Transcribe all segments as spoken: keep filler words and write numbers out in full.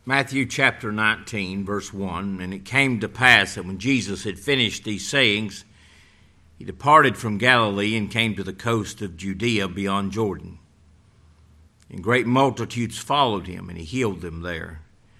Matthew chapter nineteen, verse one, and it came to pass that when Jesus had finished these sayings, he departed from Galilee and came to the coast of Judea beyond Jordan. And great multitudes followed him, and he healed them there.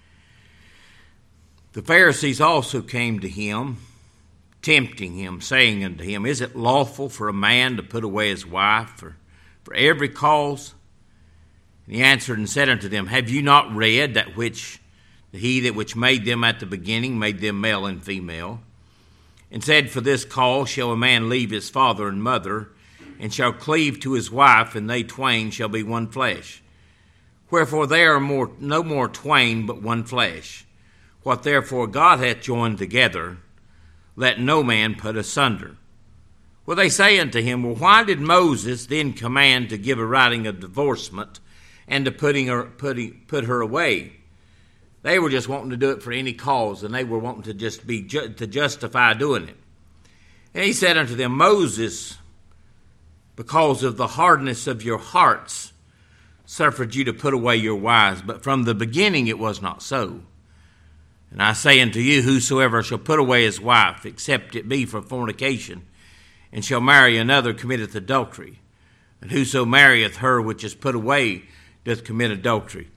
The Pharisees also came to him, tempting him, saying unto him, Is it lawful for a man to put away his wife for, for every cause? And he answered and said unto them, Have you not read that which he that which made them at the beginning made them male and female? And said, For this cause shall a man leave his father and mother, and shall cleave to his wife, and they twain shall be one flesh. Wherefore they are more, no more twain, but one flesh. What therefore God hath joined together, let no man put asunder. Well, they say unto him, Well, why did Moses then command to give a writing of divorcement, and to putting her, putting, put her away? They were just wanting to do it for any cause, and they were wanting to just be ju- to justify doing it. And he said unto them, Moses, because of the hardness of your hearts, suffered you to put away your wives, but from the beginning it was not so. And I say unto you, whosoever shall put away his wife, except it be for fornication, and shall marry another, committeth adultery. And whoso marrieth her which is put away, doth commit adultery.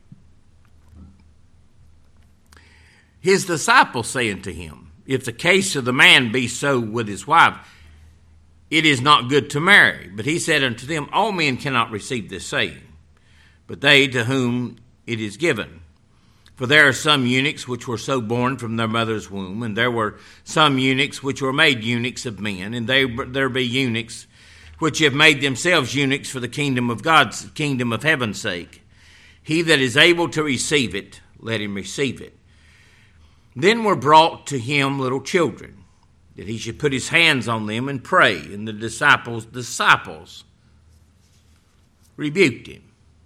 His disciples say unto him, If the case of the man be so with his wife, it is not good to marry. But he said unto them, All men cannot receive this saying, but they to whom it is given. For there are some eunuchs which were so born from their mother's womb, and there were some eunuchs which were made eunuchs of men, and they, there be eunuchs which have made themselves eunuchs for the kingdom of God's kingdom of heaven's sake. He that is able to receive it, let him receive it. Then were brought to him little children, that he should put his hands on them and pray. And the disciples, disciples rebuked him.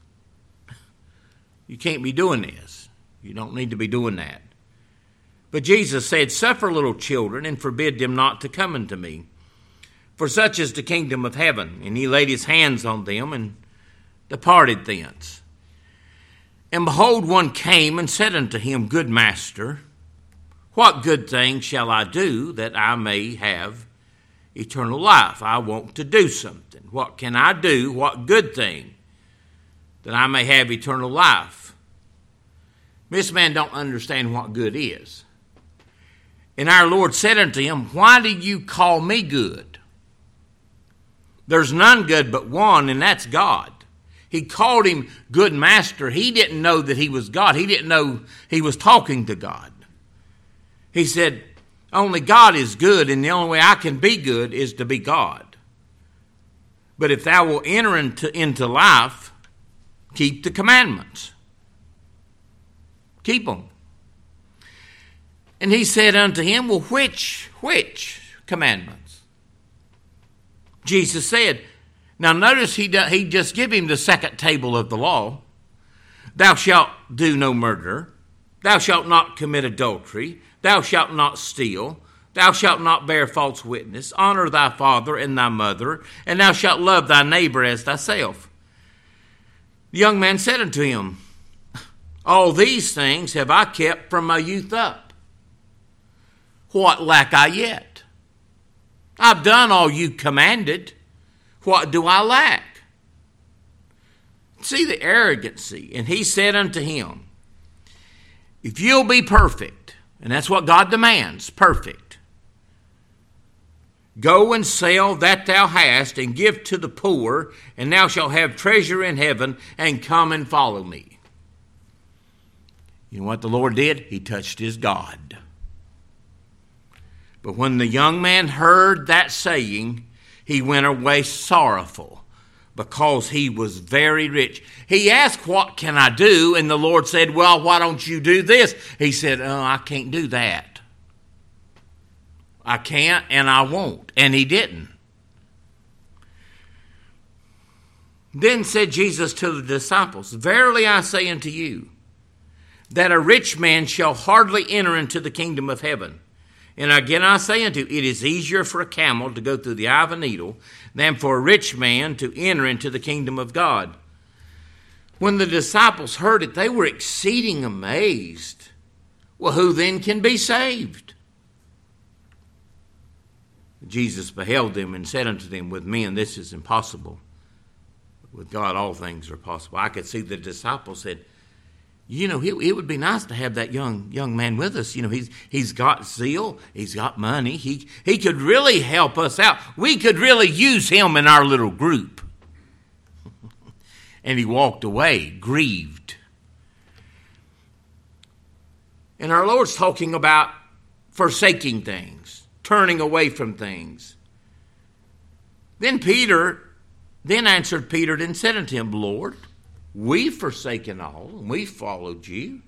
You can't be doing this. You don't need to be doing that. But Jesus said, Suffer little children, and forbid them not to come unto me. For such is the kingdom of heaven. And he laid his hands on them, and departed thence. And behold, one came and said unto him, Good master, what good thing shall I do that I may have eternal life? I want to do something. What can I do? What good thing that I may have eternal life? This man don't understand what good is. And our Lord said unto him, Why do you call me good? There's none good but one, and that's God. He called him good master. He didn't know that he was God. He didn't know he was talking to God. He said, only God is good, and the only way I can be good is to be God. But if thou wilt enter into, into life, keep the commandments. Keep them. And he said unto him, Well, which, which commandments? Jesus said, now notice he, do, he just give him the second table of the law. Thou shalt do no murder. Thou shalt not commit adultery. Thou shalt not steal. Thou shalt not bear false witness. Honor thy father and thy mother, and thou shalt love thy neighbor as thyself. The young man said unto him, All these things have I kept from my youth up. What lack I yet? I've done all you commanded. What do I lack? See the arrogancy. And he said unto him, If you'll be perfect, and that's what God demands, perfect, go and sell that thou hast, and give to the poor, and thou shalt have treasure in heaven, and come and follow me. You know what the Lord did? He touched his God. But when the young man heard that saying, he went away sorrowful, because he was very rich. He asked, What can I do? And the Lord said, Well, why don't you do this? He said, Oh, I can't do that. I can't and I won't. And he didn't. Then said Jesus to the disciples, Verily I say unto you, that a rich man shall hardly enter into the kingdom of heaven. And again I say unto you, it is easier for a camel to go through the eye of a needle than for a rich man to enter into the kingdom of God. When the disciples heard it, they were exceeding amazed. Well, who then can be saved? Jesus beheld them and said unto them, with men this is impossible. With God all things are possible. I could see the disciples said, you know, it, it would be nice to have that young young man with us. You know, he's he's got zeal, he's got money, he he could really help us out. We could really use him in our little group. And he walked away, grieved. And our Lord's talking about forsaking things, turning away from things. Then Peter, then answered Peter and said unto him, Lord, we've forsaken all, and we followed you.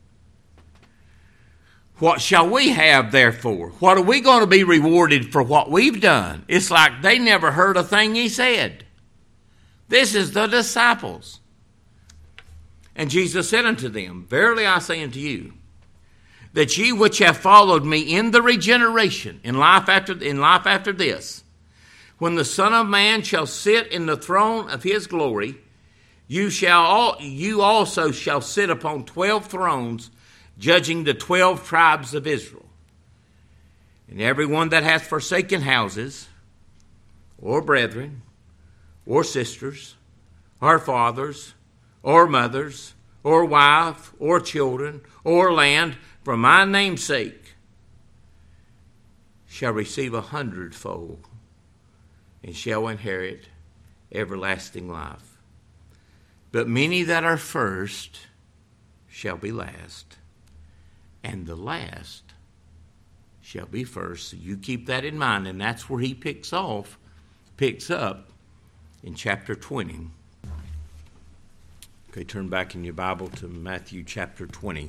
What shall we have therefore? What are we going to be rewarded for what we've done? It's like they never heard a thing he said. This is the disciples. And Jesus said unto them, verily I say unto you, that ye which have followed me in the regeneration, in life after, in life after this, when the Son of Man shall sit in the throne of his glory, you shall all, you also shall sit upon twelve thrones, judging the twelve tribes of Israel. And every one that hath forsaken houses, or brethren, or sisters, or fathers, or mothers, or wife, or children, or land, for my name's sake, shall receive a hundredfold, and shall inherit everlasting life. But many that are first shall be last, and the last shall be first. So you keep that in mind, and that's where he picks off, picks up in chapter twenty. Okay, turn back in your Bible to Matthew chapter twenty.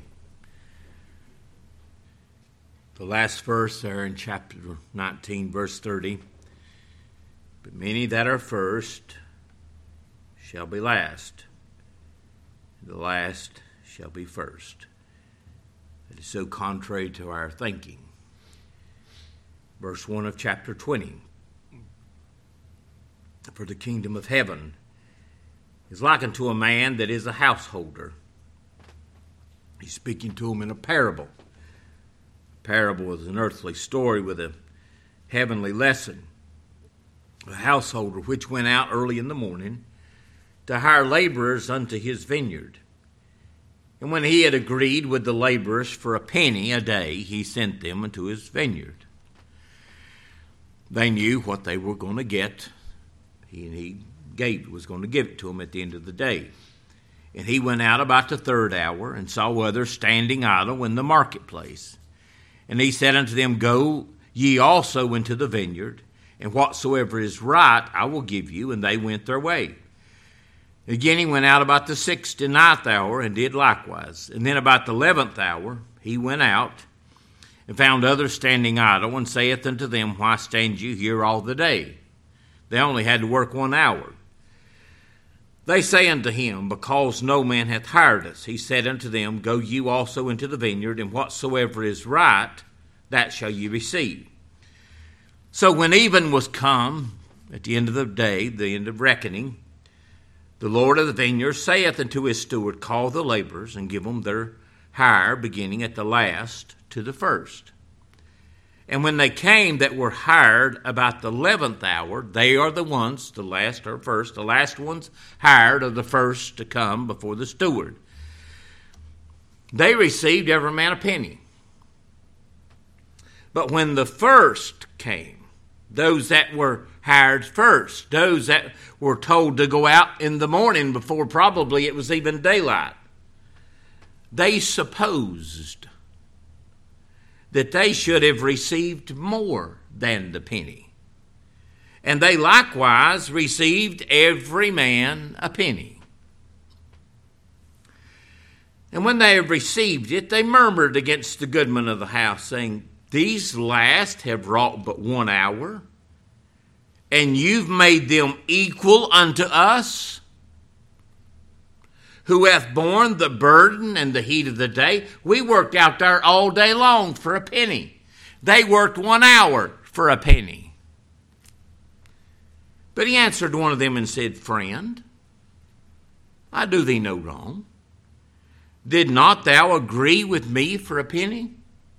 The last verse there in chapter nineteen, verse thirty. But many that are first shall be last, and the last shall be first. It is so contrary to our thinking. Verse one of chapter twenty. For the kingdom of heaven is likened to a man that is a householder. He's speaking to him in a parable. A parable is an earthly story with a heavenly lesson. A householder which went out early in the morning to hire laborers unto his vineyard. And when he had agreed with the laborers for a penny a day, he sent them into his vineyard. They knew what they were going to get. He, he gave, was going to give it to them at the end of the day. And he went out about the third hour and saw others standing idle in the marketplace. And he said unto them, go ye also into the vineyard, and whatsoever is right I will give you. And they went their way. Again he went out about the sixth and ninth hour, and did likewise. And then about the eleventh hour he went out, and found others standing idle, and saith unto them, why stand you here all the day? They only had to work one hour. They say unto him, because no man hath hired us. He said unto them, go you also into the vineyard, and whatsoever is right, that shall ye receive. So when even was come, at the end of the day, the end of reckoning, the Lord of the vineyard saith unto his steward, call the laborers, and give them their hire, beginning at the last to the first. And when they came that were hired about the eleventh hour, they are the ones, the last or first, the last ones hired are the first to come before the steward. They received every man a penny. But when the first came, those that were hired first, those that were told to go out in the morning before probably it was even daylight, they supposed that they should have received more than the penny. And they likewise received every man a penny. And when they have received it, they murmured against the goodman of the house, saying, these last have wrought but one hour, and you've made them equal unto us, who hath borne the burden and the heat of the day. We worked out there all day long for a penny. They worked one hour for a penny. But he answered one of them and said, friend, I do thee no wrong. Did not thou agree with me for a penny?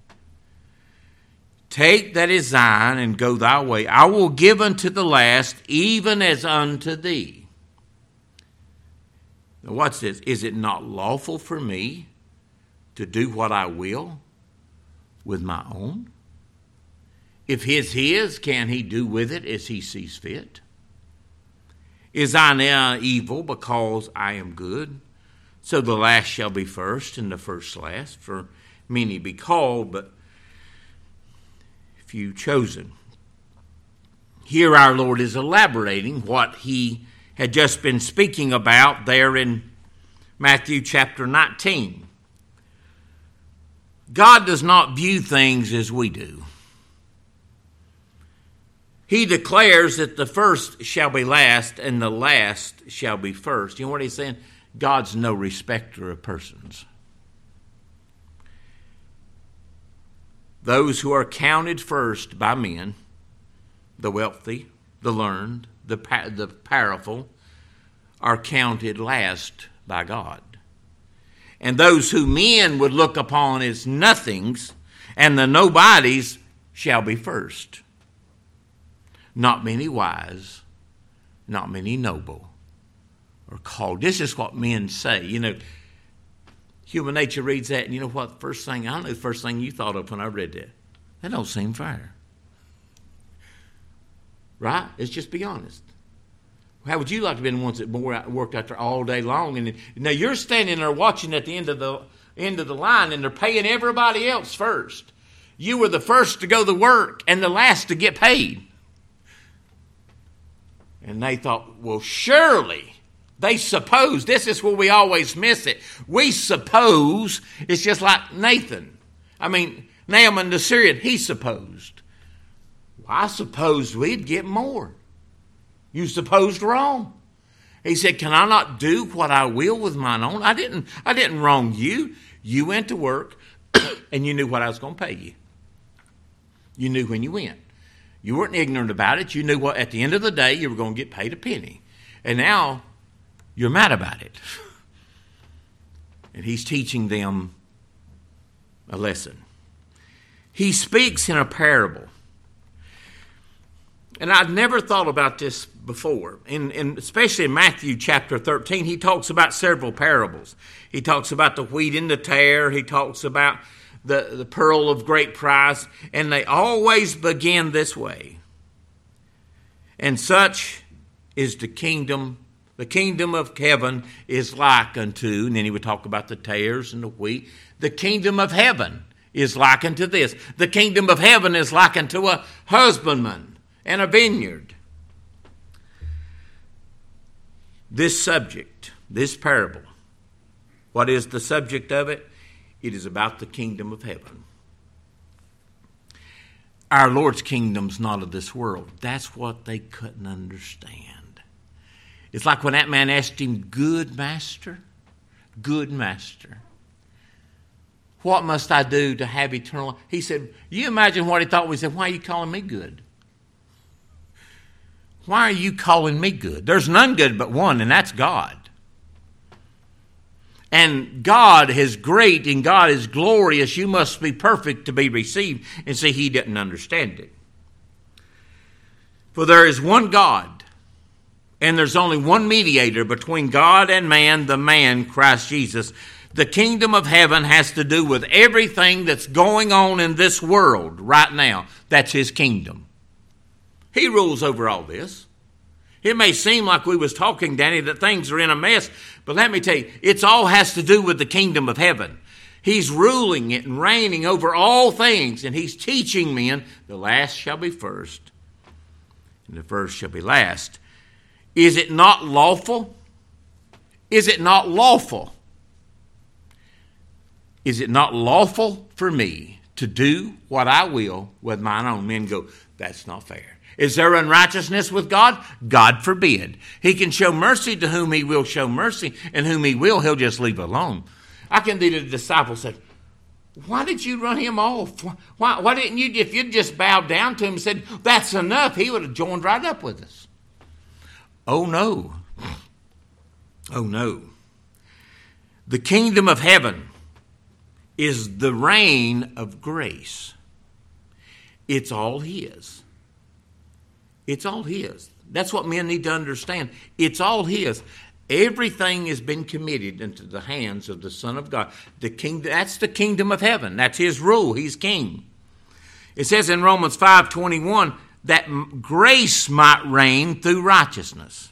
Take that is thine, and go thy way. I will give unto the last, even as unto thee. Now what's this? Is it not lawful for me to do what I will with my own? If his his, can he do with it as he sees fit? Is I now evil because I am good? So the last shall be first, and the first last. For many be called, but few chosen. Here our Lord is elaborating what he had just been speaking about there in Matthew chapter nineteen. God does not view things as we do. He declares that the first shall be last and the last shall be first. You know what he's saying? God's no respecter of persons. Those who are counted first by men, the wealthy, the learned, the, the powerful, are counted last by God. And those who men would look upon as nothings and the nobodies shall be first. Not many wise, not many noble are called. This is what men say. You know, human nature reads that, and you know what? The first thing, I don't know the first thing you thought of when I read that. That don't seem fair. Right? Let's just be honest. How would you like to be the ones that worked out there all day long? And now you're standing there watching at the end of the end of the line, and they're paying everybody else first. You were the first to go to work and the last to get paid. And they thought, well, surely, they suppose, this is where we always miss it. We suppose it's just like Nathan. I mean, Naaman the Syrian, he supposed. Well, I supposed we'd get more. You supposed wrong. He said, can I not do what I will with mine own? I didn't, I didn't wrong you. You went to work and you knew what I was going to pay you. You knew when you went. You weren't ignorant about it. You knew what at the end of the day you were going to get paid a penny. And now you're mad about it. And he's teaching them a lesson. He speaks in a parable. And I'd never thought about this before. In, in, especially in Matthew chapter thirteen, he talks about several parables. He talks about the wheat and the tare. He talks about the, the pearl of great price. And they always begin this way. And such is the kingdom. The kingdom of heaven is like unto, and then he would talk about the tares and the wheat. The kingdom of heaven is like unto this. The kingdom of heaven is like unto a husbandman and a vineyard. This subject, this parable, what is the subject of it? It is about the kingdom of heaven. Our Lord's kingdom's not of this world. That's what they couldn't understand. It's like when that man asked him, good master, good master, what must I do to have eternal life? He said, you imagine what he thought. We said, why are you calling me good? Why are you calling me good? There's none good but one, and that's God. And God is great and God is glorious. You must be perfect to be received. And see, he didn't understand it. For there is one God, and there's only one mediator between God and man, the man, Christ Jesus. The kingdom of heaven has to do with everything that's going on in this world right now. That's his kingdom. He rules over all this. It may seem like we was talking, Danny, that things are in a mess, but let me tell you, it's all has to do with the kingdom of heaven. He's ruling it and reigning over all things, and he's teaching men, the last shall be first, and the first shall be last. Is it not lawful? Is it not lawful? Is it not lawful for me to do what I will with mine own? Men go, that's not fair. Is there unrighteousness with God? God forbid. He can show mercy to whom he will show mercy, and whom he will, he'll just leave alone. I can see the disciples said, why did you run him off? Why, why didn't you, if you'd just bowed down to him and said, that's enough, he would have joined right up with us. Oh no. Oh no. The kingdom of heaven is the reign of grace. It's all His. It's all His. That's what men need to understand. It's all His. Everything has been committed into the hands of the Son of God. The kingdom, that's the kingdom of heaven. That's His rule. He's king. It says in Romans five twenty-one that grace might reign through righteousness.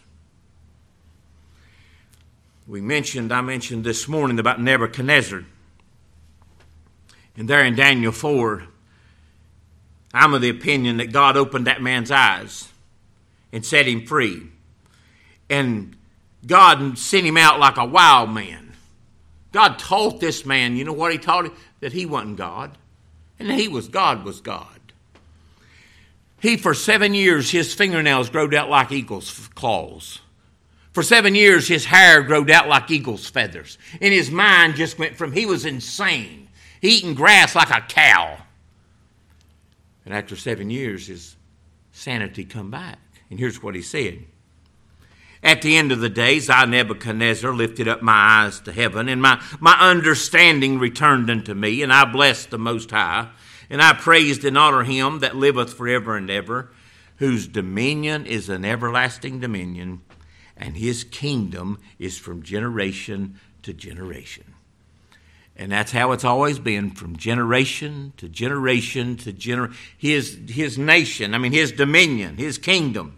We mentioned, I mentioned this morning about Nebuchadnezzar. And there in Daniel four, I'm of the opinion that God opened that man's eyes and set him free. And God sent him out like a wild man. God taught this man, you know what He taught him? That he wasn't God. And he was, God was God. He, for seven years, his fingernails growed out like eagle's claws. For seven years, his hair growed out like eagle's feathers. And his mind just went from, he was insane, eating grass like a cow. And after seven years, his sanity come back. And here's what he said. At the end of the days, I, Nebuchadnezzar, lifted up my eyes to heaven, and my, my understanding returned unto me, and I blessed the Most High, and I praised and honored Him that liveth forever and ever, whose dominion is an everlasting dominion, and His kingdom is from generation to generation. And that's how it's always been, from generation to generation to generation. His, his nation, I mean His dominion, His kingdom,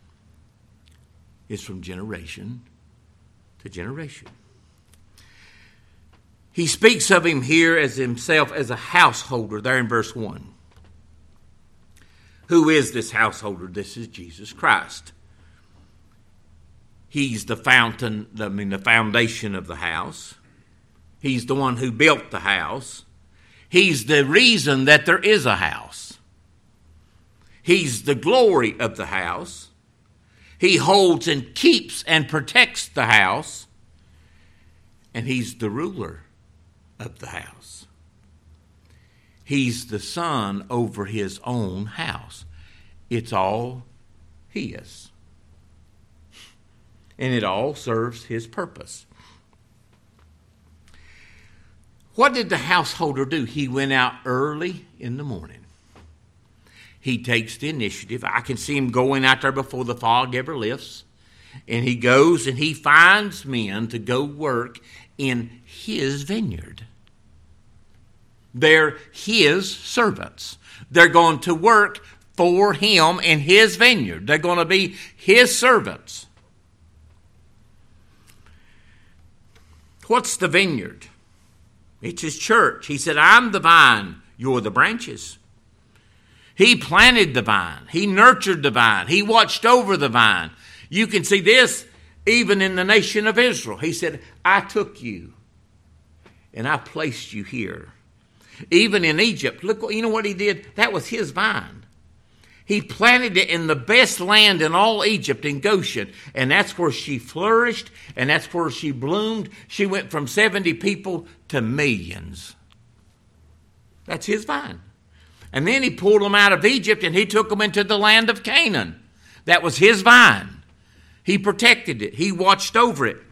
is from generation to generation. He speaks of Him here as Himself as a householder, there in verse one. Who is this householder? This is Jesus Christ. He's the fountain, I mean the foundation of the house. He's the one who built the house. He's the reason that there is a house. He's the glory of the house. He holds and keeps and protects the house. And He's the ruler of the house. He's the son over His own house. It's all His. And it all serves His purpose. What did the householder do? He went out early in the morning. He takes the initiative. I can see him going out there before the fog ever lifts. And he goes and he finds men to go work in His vineyard. They're His servants. They're going to work for Him in His vineyard. They're going to be His servants. What's the vineyard? It's His church. He said, I'm the vine, you're the branches. He planted the vine. He nurtured the vine. He watched over the vine. You can see this even in the nation of Israel. He said, I took you and I placed you here. Even in Egypt, look, you know what He did? That was His vine. He planted it in the best land in all Egypt, in Goshen. And that's where she flourished, and that's where she bloomed. She went from seventy people to millions. That's His vine. And then He pulled them out of Egypt, and He took them into the land of Canaan. That was His vine. He protected it. He watched over it.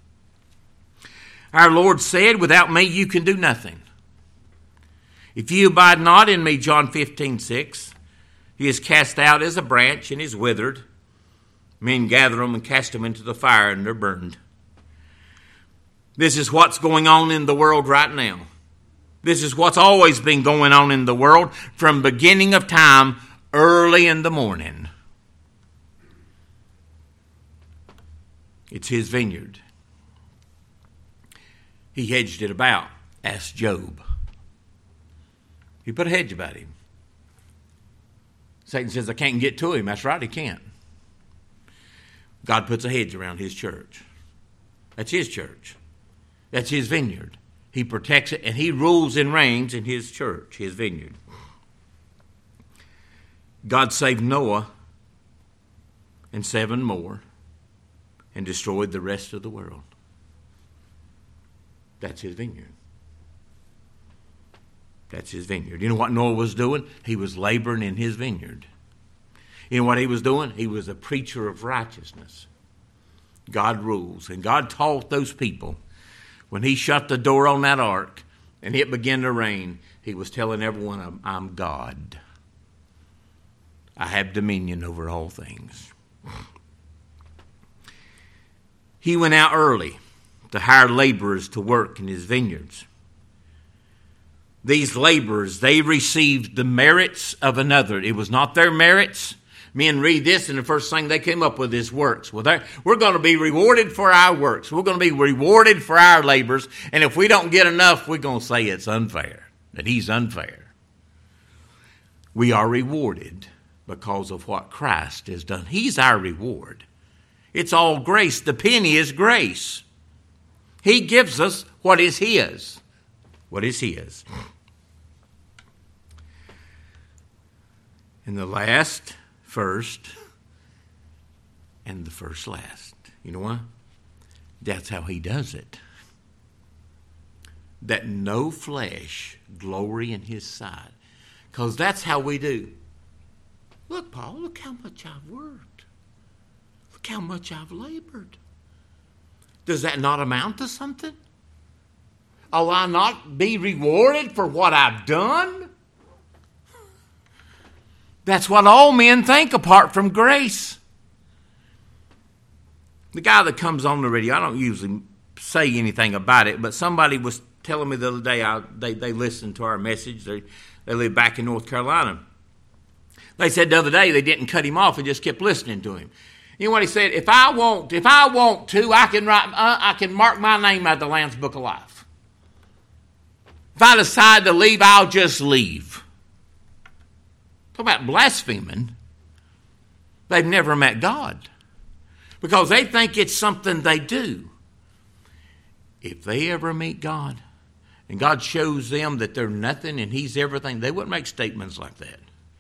Our Lord said, without me you can do nothing. If you abide not in me, John fifteen six, He is cast out as a branch and is withered. Men gather them and cast them into the fire and they're burned. This is what's going on in the world right now. This is what's always been going on in the world from beginning of time, early in the morning. It's His vineyard. He hedged it about. Ask Job. He put a hedge about him. Satan says, I can't get to him. That's right, he can't. God puts a hedge around His church. That's His church. That's His vineyard. He protects it, and He rules and reigns in His church, His vineyard. God saved Noah and seven more and destroyed the rest of the world. That's His vineyard. That's His vineyard. You know what Noah was doing? He was laboring in His vineyard. You know what he was doing? He was a preacher of righteousness. God rules. And God taught those people, When he shut the door on that ark and it began to rain, he was telling everyone, I'm God. I have dominion over all things. He went out early to hire laborers to work in his vineyards. These laborers, they received the merits of another. It was not their merits. Men read this, and the first thing they came up with is works. Well, we're going to be rewarded for our works. We're going to be rewarded for our labors. And if we don't get enough, we're going to say it's unfair, that he's unfair. We are rewarded because of what Christ has done. He's our reward. It's all grace. The penny is grace. He gives us what is his. What is his. And the last first, and the first last. You know why? That's how he does it. That no flesh glory in his sight. Because that's how we do. Look, Paul, look how much I've worked. Look how much I've labored. Does that not amount to something? Will I not be rewarded for what I've done? That's what all men think apart from grace. The guy that comes on the radio, I don't usually say anything about it, but somebody was telling me the other day, I, they, they listened to our message. They, they live back in North Carolina. They said the other day they didn't cut him off and just kept listening to him. You know what he said? If I want, if I want to, I can write, uh, I can mark my name out of the Lamb's Book of Life. If I decide to leave, I'll just leave. Talk about blaspheming. They've never met God because they think it's something they do. If they ever meet God and God shows them that they're nothing and he's everything, they wouldn't make statements like that.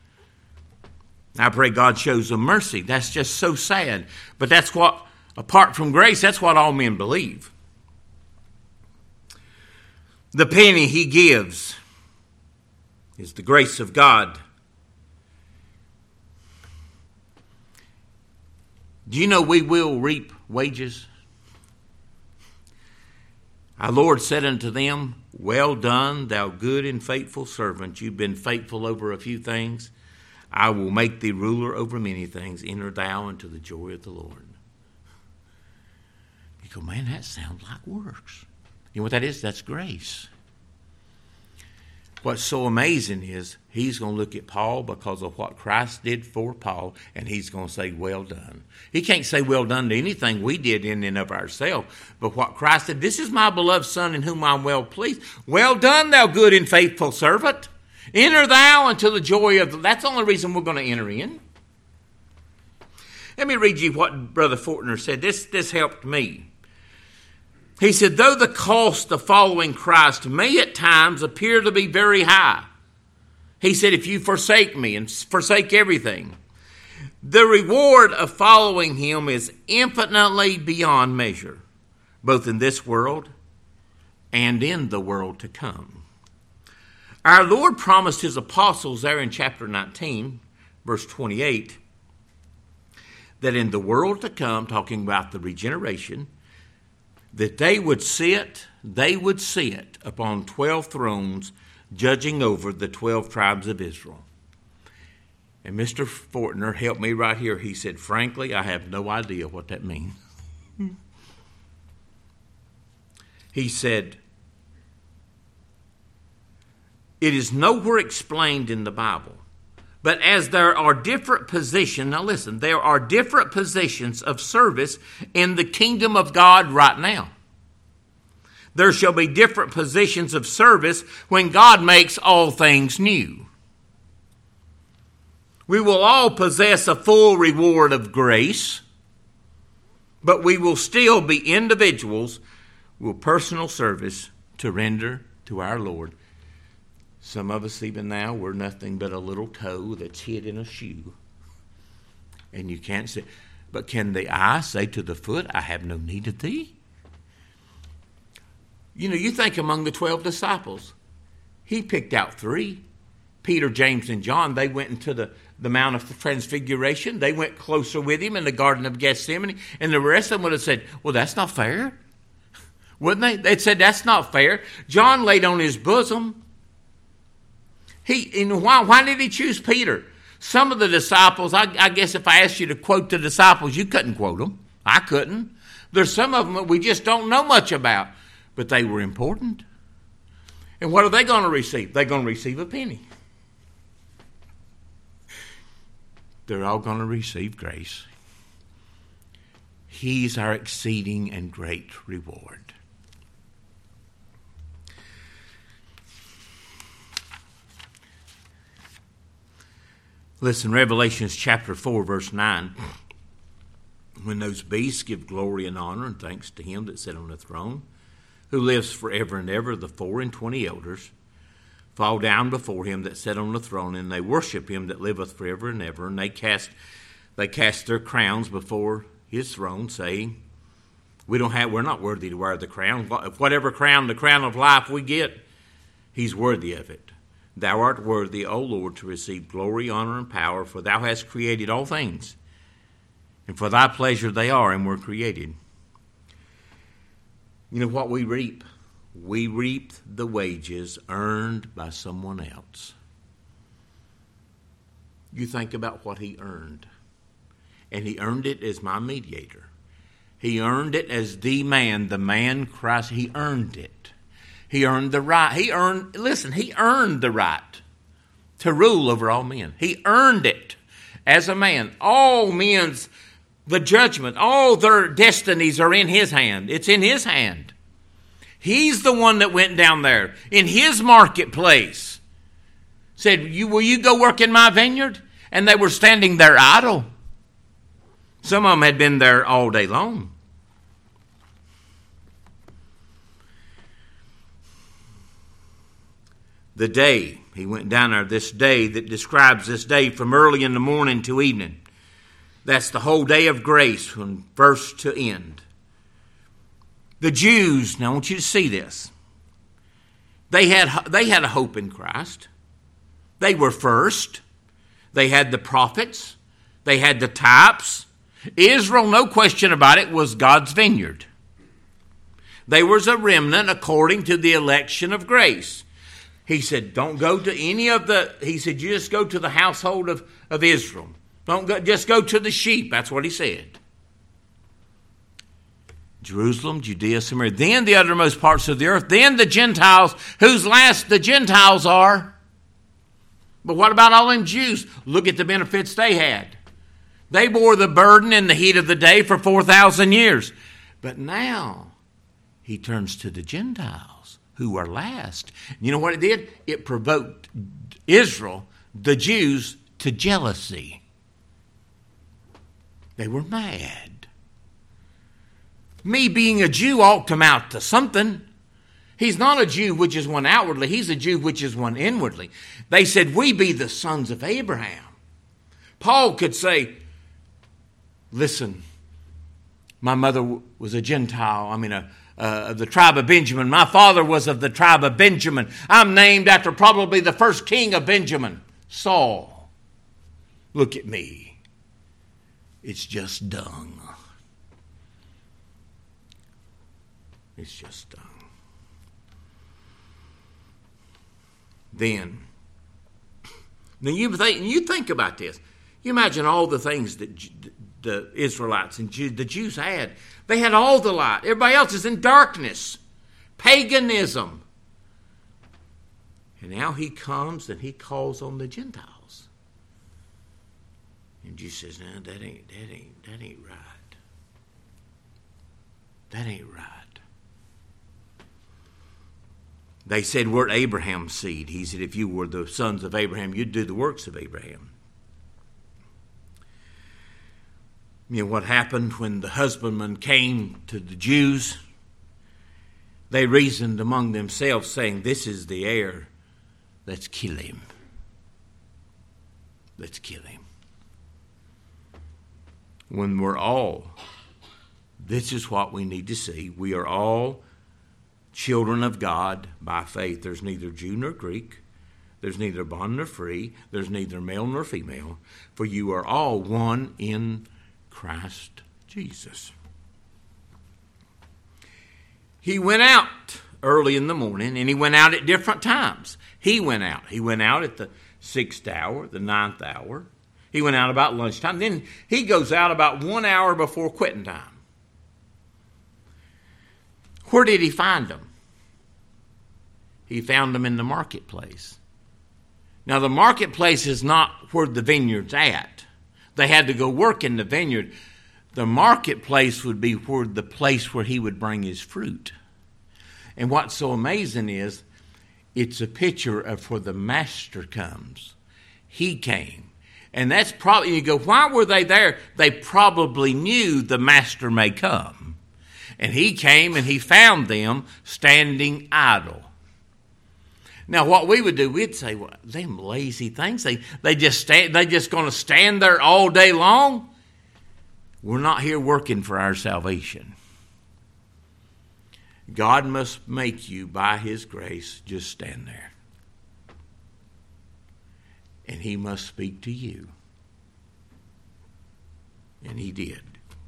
I pray God shows them mercy. That's just so sad. But that's what, apart from grace, that's what all men believe. The penny he gives is the grace of God. Do you know we will reap wages? Our Lord said unto them, well done, thou good and faithful servant. You've been faithful over a few things. I will make thee ruler over many things. Enter thou into the joy of the Lord. You go, man, that sounds like works. You know what that is? That's grace. What's so amazing is he's going to look at Paul because of what Christ did for Paul, and he's going to say, well done. He can't say well done to anything we did in and of ourselves, but what Christ did, this is my beloved Son in whom I'm well pleased. Well done, thou good and faithful servant. Enter thou into the joy of the... That's the only reason we're going to enter in. Let me read you what Brother Fortner said. This, this helped me. He said, though the cost of following Christ may at times appear to be very high, he said, if you forsake me and forsake everything, the reward of following him is infinitely beyond measure, both in this world and in the world to come. Our Lord promised his apostles there in chapter nineteen, verse twenty-eight, that in the world to come, talking about the regeneration, that they would sit, they would sit upon twelve thrones, judging over the twelve tribes of Israel. And Mister Fortner helped me right here. He said, frankly, I have no idea what that means. He said, it is nowhere explained in the Bible. But as there are different positions, now listen, there are different positions of service in the kingdom of God right now. There shall be different positions of service when God makes all things new. We will all possess a full reward of grace, but we will still be individuals with personal service to render to our Lord. Some of us even now, we're nothing but a little toe that's hid in a shoe. And you can't say, but can the eye say to the foot, I have no need of thee? You know, you think among the twelve disciples, he picked out three. Peter, James, and John, they went into the, the Mount of Transfiguration. They went closer with him in the Garden of Gethsemane. And the rest of them would have said, well, that's not fair. Wouldn't they? They'd said, that's not fair. John laid on his bosom. He, and why, why did he choose Peter? Some of the disciples, I, I guess if I asked you to quote the disciples, you couldn't quote them. I couldn't. There's some of them that we just don't know much about, but they were important. And what are they going to receive? They're going to receive a penny. They're all going to receive grace. He's our exceeding and great reward. Listen, Revelations chapter four, verse nine. When those beasts give glory and honor and thanks to him that sat on the throne, who lives forever and ever, the four and twenty elders fall down before him that sat on the throne, and they worship him that liveth forever and ever, and they cast they cast their crowns before his throne, saying, We don't have we're not worthy to wear the crown. Whatever crown, the crown of life we get, he's worthy of it. Thou art worthy, O Lord, to receive glory, honor, and power, for thou hast created all things, and for thy pleasure they are and were created. You know what we reap? We reap the wages earned by someone else. You think about what he earned. And he earned it as my mediator. He earned it as the man, the man Christ. He earned it. He earned the right. He earned, listen, he earned the right to rule over all men. He earned it as a man. All men's, the judgment, all their destinies are in his hand. It's in his hand. He's the one that went down there in his marketplace. Said, you, will you go work in my vineyard? And they were standing there idle. Some of them had been there all day long. The day, he went down there, this day that describes this day from early in the morning to evening. That's the whole day of grace from first to end. The Jews, now I want you to see this. They had, they had a hope in Christ. They were first. They had the prophets. They had the types. Israel, no question about it, was God's vineyard. They was a remnant according to the election of grace. He said, don't go to any of the, he said, you just go to the household of, of Israel. Don't go, just go to the sheep. That's what he said. Jerusalem, Judea, Samaria, then the uttermost parts of the earth, then the Gentiles, whose last the Gentiles are. But what about all them Jews? Look at the benefits they had. They bore the burden in the heat of the day for four thousand years. But now he turns to the Gentiles, who are last. You know what it did? It provoked Israel, the Jews, to jealousy. They were mad. Me being a Jew ought to amount to something. He's not a Jew which is one outwardly. He's a Jew which is one inwardly. They said, we be the sons of Abraham. Paul could say, listen, my mother was a Gentile. I mean, a, uh, of the tribe of Benjamin. My father was of the tribe of Benjamin. I'm named after probably the first king of Benjamin, Saul. Look at me. It's just dung. It's just dung. Then, now you think, you think about this. You imagine all the things that the Israelites and the Jews had. They had all the light. Everybody else is in darkness. Paganism. And now he comes and he calls on the Gentiles. And Jesus says, no, that ain't, that ain't, that ain't right. That ain't right. They said, we're Abraham's seed. He said, if you were the sons of Abraham, you'd do the works of Abraham. You know what happened when the husbandman came to the Jews? They reasoned among themselves, saying, this is the heir. Let's kill him. Let's kill him. When we're all, this is what we need to see. We are all children of God by faith. There's neither Jew nor Greek. There's neither bond nor free. There's neither male nor female. For you are all one in Christ Jesus. He went out early in the morning, and he went out at different times. He went out. He went out at the sixth hour, the ninth hour. He went out about lunchtime. Then he goes out about one hour before quitting time. Where did he find them? He found them in the marketplace. Now, the marketplace is not where the vineyard's at. They had to go work in the vineyard. The marketplace would be where the place where he would bring his fruit. And what's so amazing is it's a picture of where the master comes. He came. And that's probably, you go, why were they there? They probably knew the master may come. And he came and he found them standing idle. Now, what we would do, we'd say, well, them lazy things, they, they just stand, they just going to stand there all day long? We're not here working for our salvation. God must make you, by his grace, just stand there. And he must speak to you. And he did.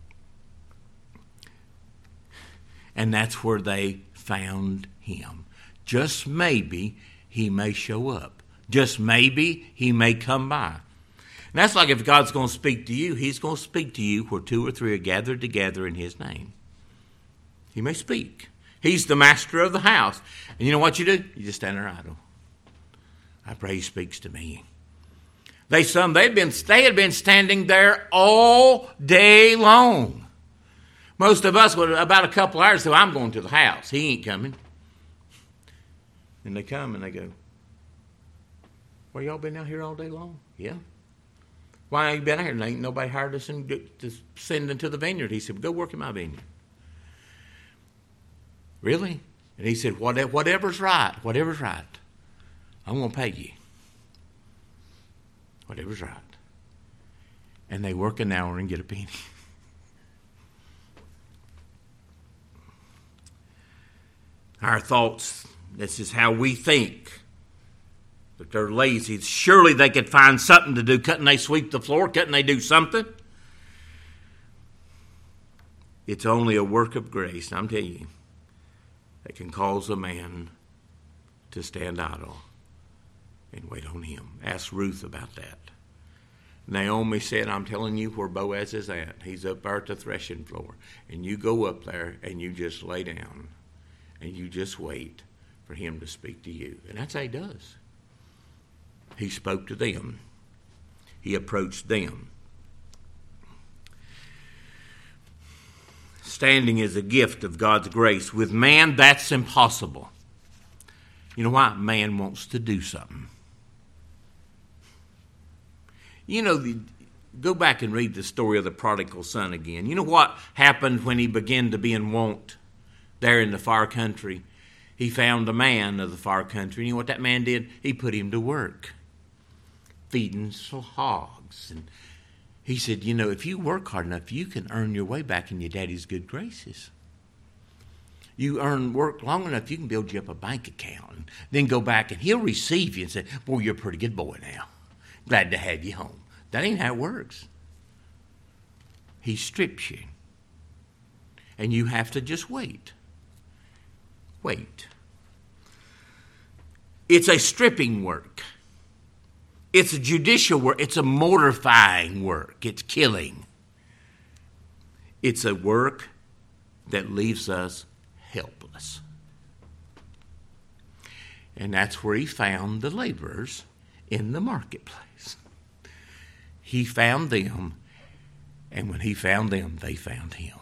And that's where they found him. Just maybe he may show up. Just maybe he may come by. And that's like if God's going to speak to you, he's going to speak to you where two or three are gathered together in his name. He may speak. He's the master of the house. And you know what you do? You just stand there idle. I pray he speaks to me. They some they'd been they had been standing there all day long. Most of us would about a couple hours say, I'm going to the house. He ain't coming. And they come and they go, well, y'all been out here all day long? Yeah. Why ain't you been out here? And ain't nobody hired us and to send into the vineyard. He said, go work in my vineyard. Really? And he said, whatever's right, whatever's right, I'm going to pay you. Whatever's right. And they work an hour and get a penny. Our thoughts, this is how we think. But they're lazy. Surely they could find something to do. Couldn't they sweep the floor? Couldn't they do something? It's only a work of grace, I'm telling you, that can cause a man to stand idle and wait on him. Ask Ruth about that. Naomi said, I'm telling you where Boaz is at. He's up there at the threshing floor. And you go up there and you just lay down and you just wait for him to speak to you. And that's how he does. He spoke to them. He approached them. Standing is a gift of God's grace. With man, that's impossible. You know why? Man wants to do something. You know, the, go back and read the story of the prodigal son again. You know what happened when he began to be in want there in the far country? He found a man of the far country. You know what that man did? He put him to work, feeding some hogs. And he said, you know, if you work hard enough, you can earn your way back in your daddy's good graces. You earn work long enough, you can build you up a bank account. And then go back and he'll receive you and say, boy, you're a pretty good boy now. Glad to have you home. That ain't how it works. He strips you. And you have to just wait. Wait. It's a stripping work. It's a judicial work. It's a mortifying work. It's killing. It's a work that leaves us helpless. And that's where he found the laborers in the marketplace. He found them, and when he found them, they found him.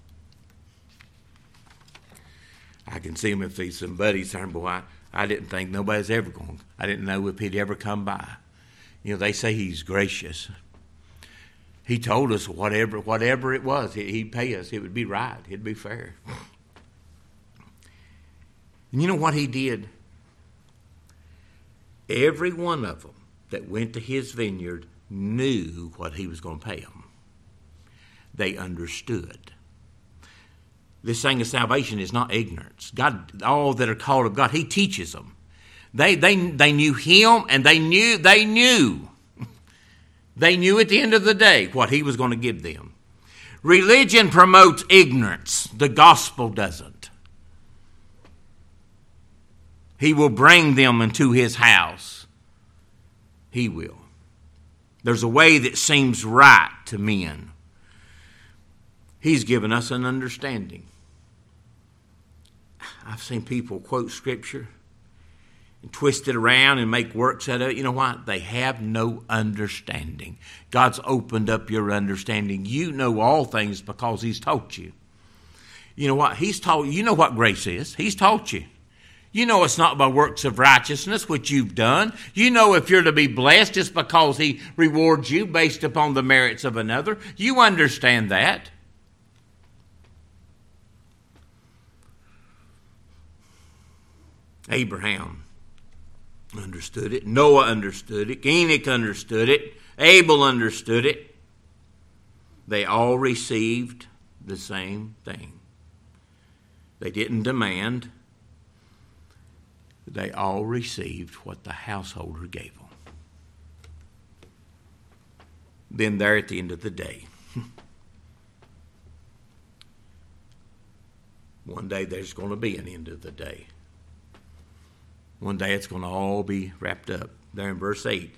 I can see him if he's some buddies saying, boy, I, I didn't think nobody's ever going. I didn't know if he'd ever come by. You know, they say he's gracious. He told us whatever whatever it was, he'd pay us. It would be right. It'd be fair. And you know what he did? Every one of them that went to his vineyard knew what he was going to pay them. They understood. This thing of salvation is not ignorance. God, all that are called of God, he teaches them. They they they knew him, and they knew they knew. They knew at the end of the day what he was going to give them. Religion promotes ignorance. The gospel doesn't. He will bring them into his house. He will. There's a way that seems right to men. He's given us an understanding. I've seen people quote Scripture and twist it around and make works out of it. You know what? They have no understanding. God's opened up your understanding. You know all things because He's taught you. You know what? He's taught you. You know what grace is. He's taught you. You know it's not by works of righteousness which you've done. You know if you're to be blessed, it's because He rewards you based upon the merits of another. You understand that. Abraham understood it. Noah understood it. Enoch understood it. Abel understood it. They all received the same thing. They didn't demand. They all received what the householder gave them. Then there at the end of the day, one day there's going to be an end of the day. One day it's going to all be wrapped up. There in verse eight.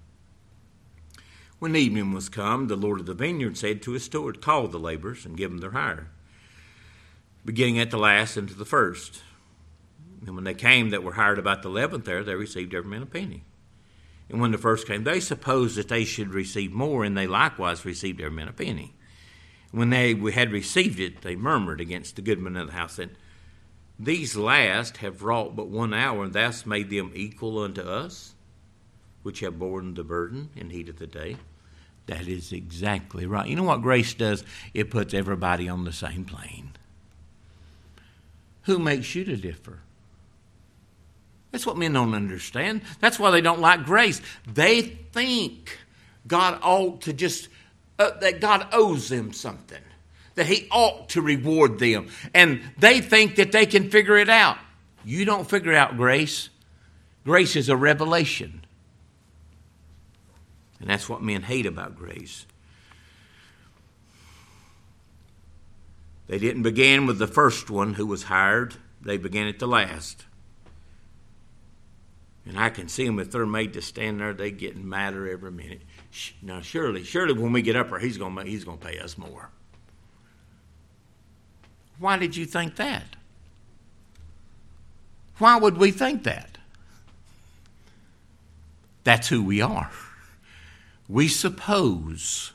When evening was come, the Lord of the vineyard said to his steward, call the laborers and give them their hire, beginning at the last and to the first. And when they came that were hired about the eleventh there, they received every man a penny. And when the first came, they supposed that they should receive more, and they likewise received every man a penny. When they had received it, they murmured against the goodman of the house, and these last have wrought but one hour, and thus made them equal unto us, which have borne the burden and heat of the day. That is exactly right. You know what grace does? It puts everybody on the same plane. Who makes you to differ? That's what men don't understand. That's why they don't like grace. They think God ought to just, uh, that God owes them something, that He ought to reward them. And they think that they can figure it out. You don't figure out grace. Grace is a revelation. And that's what men hate about grace. They didn't begin with the first one who was hired. They began at the last. And I can see them, if they're made to stand there, they getting madder every minute. Now, surely, surely when we get up there, he's going to, he's going to pay us more. Why did you think that? Why would we think that? That's who we are. We suppose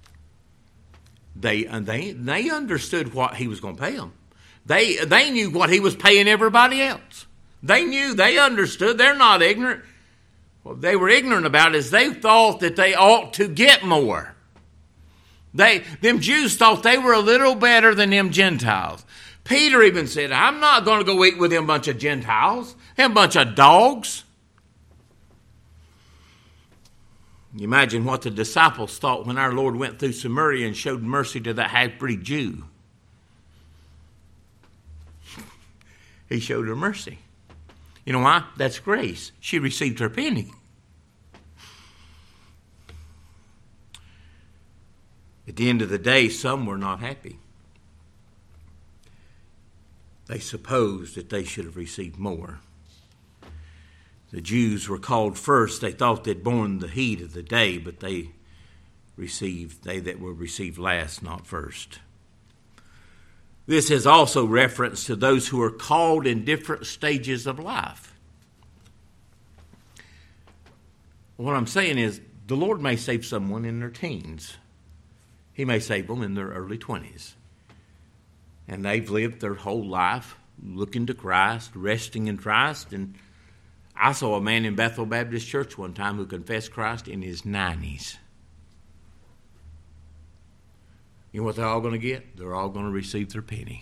they they they understood what He was going to pay them. They they knew what He was paying everybody else. They knew, they understood. They're not ignorant. What they were ignorant about is they thought that they ought to get more. They, them Jews thought they were a little better than them Gentiles. Peter even said, I'm not going to go eat with them bunch of Gentiles, them bunch of dogs. You imagine what the disciples thought when our Lord went through Samaria and showed mercy to that half-breed Jew. He showed her mercy. You know why? That's grace. She received her penny. At the end of the day, some were not happy. They supposed that they should have received more. The Jews were called first. They thought they'd borne the heat of the day, but they received, they that were received last, not first. This has also reference to those who are called in different stages of life. What I'm saying is, the Lord may save someone in their teens. He may save them in their early twenties. And they've lived their whole life looking to Christ, resting in Christ. And I saw a man in Bethel Baptist Church one time who confessed Christ in his nineties. You know what they're all going to get? They're all going to receive their penny.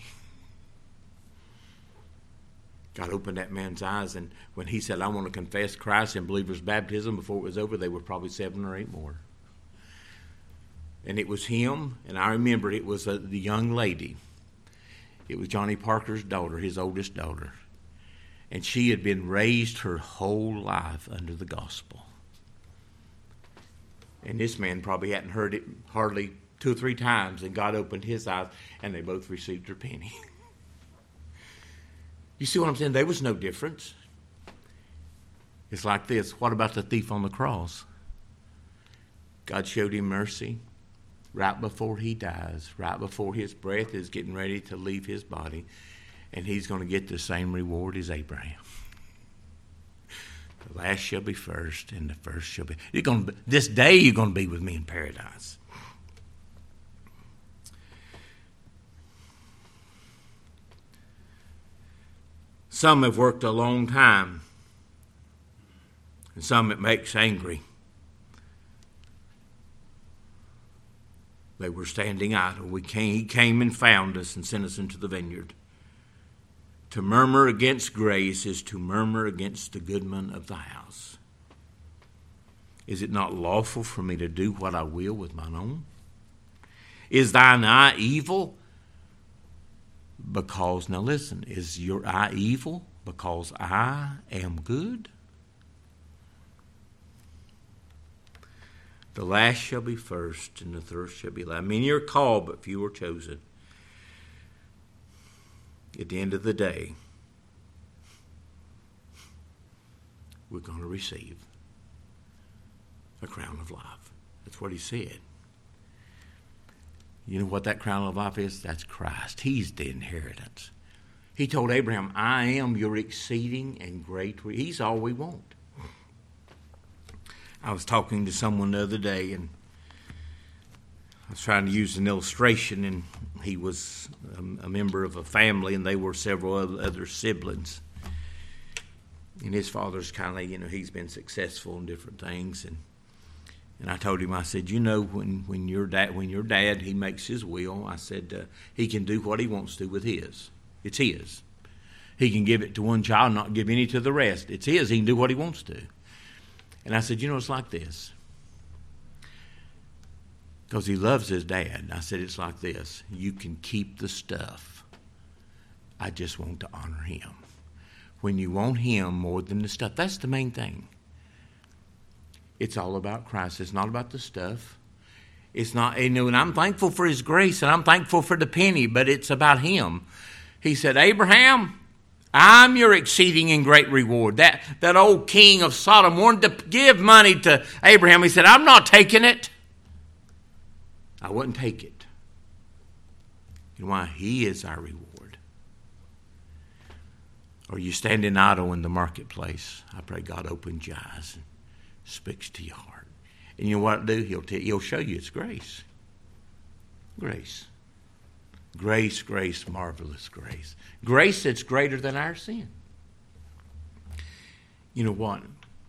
God opened that man's eyes, and when he said, I want to confess Christ in believer's baptism, before it was over, they were probably seven or eight more. And it was him, and I remember it was a, the young lady. It was Johnny Parker's daughter, his oldest daughter. And she had been raised her whole life under the gospel. And this man probably hadn't heard it hardly two or three times, and God opened his eyes, and they both received their penny. You see what I'm saying? There was no difference. It's like this. What about the thief on the cross? God showed him mercy right before he dies, right before his breath is getting ready to leave his body, and he's going to get the same reward as Abraham. The last shall be first, and the first shall be... You're going to be, this day you're going to be with me in paradise. Some have worked a long time, and some it makes angry. They were standing idle. We came, he came and found us and sent us into the vineyard. To murmur against grace is to murmur against the goodman of the house. Is it not lawful for me to do what I will with mine own? Is thine eye evil? Because, now listen, is your eye evil because I am good? The last shall be first, and the first shall be last. Many are called, but few are chosen. At the end of the day, we're going to receive a crown of life. That's what he said. You know what that crown of life is? That's Christ. He's the inheritance. He told Abraham, I am your exceeding and great re-. He's all we want. I was talking to someone the other day, and I was trying to use an illustration, and he was a, a member of a family, and they were several other siblings. And his father's kind of, you know, he's been successful in different things, and and I told him, I said, you know, when when your dad, when your dad, he makes his will, I said, uh, he can do what he wants to with his. It's his. He can give it to one child, not give any to the rest. It's his. He can do what he wants to. And I said, you know, it's like this. Because he loves his dad. I said, it's like this. You can keep the stuff. I just want to honor him. When you want him more than the stuff, that's the main thing. It's all about Christ. It's not about the stuff. It's not, you know, and I'm thankful for his grace, and I'm thankful for the penny, but it's about him. He said, Abraham, I'm your exceeding and great reward. That, that old king of Sodom wanted to give money to Abraham. He said, I'm not taking it. I wouldn't take it. You know why? He is our reward. Or you standing idle in the marketplace. I pray God opens your eyes and speaks to your heart. And you know what it'll do? He'll, t- he'll show you it's grace. Grace. Grace, grace, marvelous grace. Grace that's greater than our sin. You know what?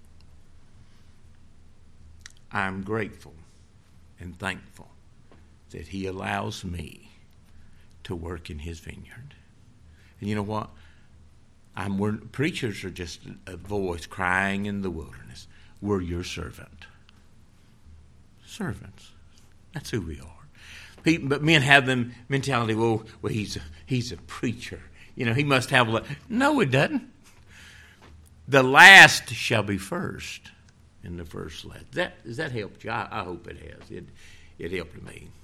I'm grateful and thankful that he allows me to work in his vineyard. And you know what? I'm, we're, preachers are just a voice crying in the wilderness. We're your servant. Servants. That's who we are. People, but men have the mentality, well, well he's, a, he's a preacher. You know, he must have a... No, it doesn't. The last shall be first in the first last. That, has that helped you? I, I hope it has. It, it helped me.